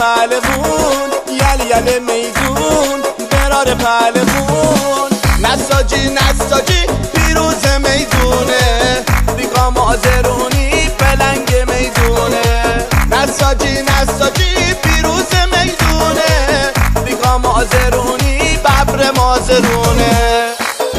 پهلوون، یل میدون برار پهلوون. نساجی نساجی پیروز میدونه، بیقا مازرونی پلنگ میدونه. نساجی نساجی پیروز میدونه، بیقا مازرونی ببر مازرونه.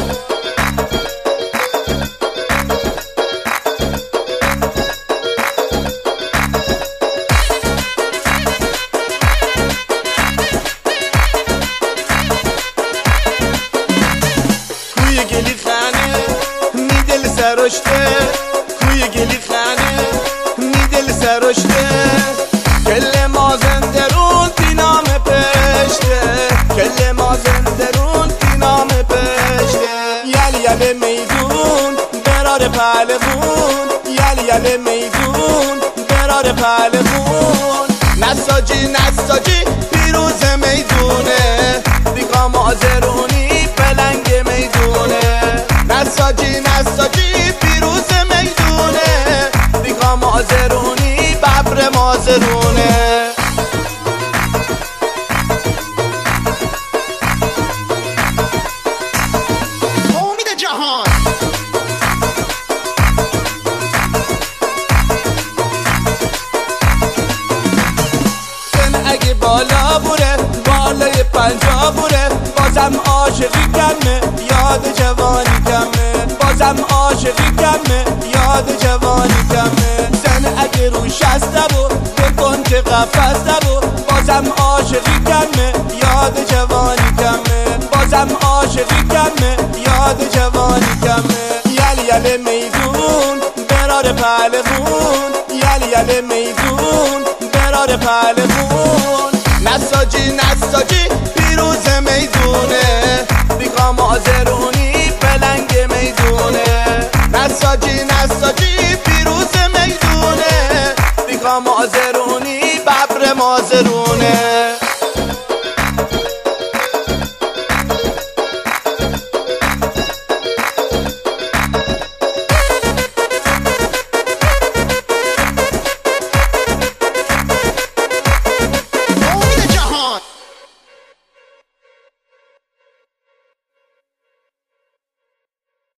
گلی خانه میدل سرشته، کوی گلی خانه میدل سرشته. کل مازندرون تینام پشته، کل مازندرون تینام پشته. یل میدون برار پهلوون، یل میدون برار پهلوون. نساجی نساجی پیروز میدونه، بیقا مازرونی پلنگ میدونه. نساجی نساجی پیروز میدونه، بیقا مازرونی ببر مازرونه. امید جهان سن اگه بالا بوره، بالای 50 بوره، بازم عاشقی کمه، یاد جوانی کمه. بازم عاشقی کمه، یاد جوانی کمه. زن اگه رو 60 بود بکن که قفص بود، بازم عاشقی کمه، یاد جوانی کمه. بازم عاشقی کمه، یاد جوانی کمه. یل میدون برار پهلوون، یل میدون برار پهلوون. نساجی نساجی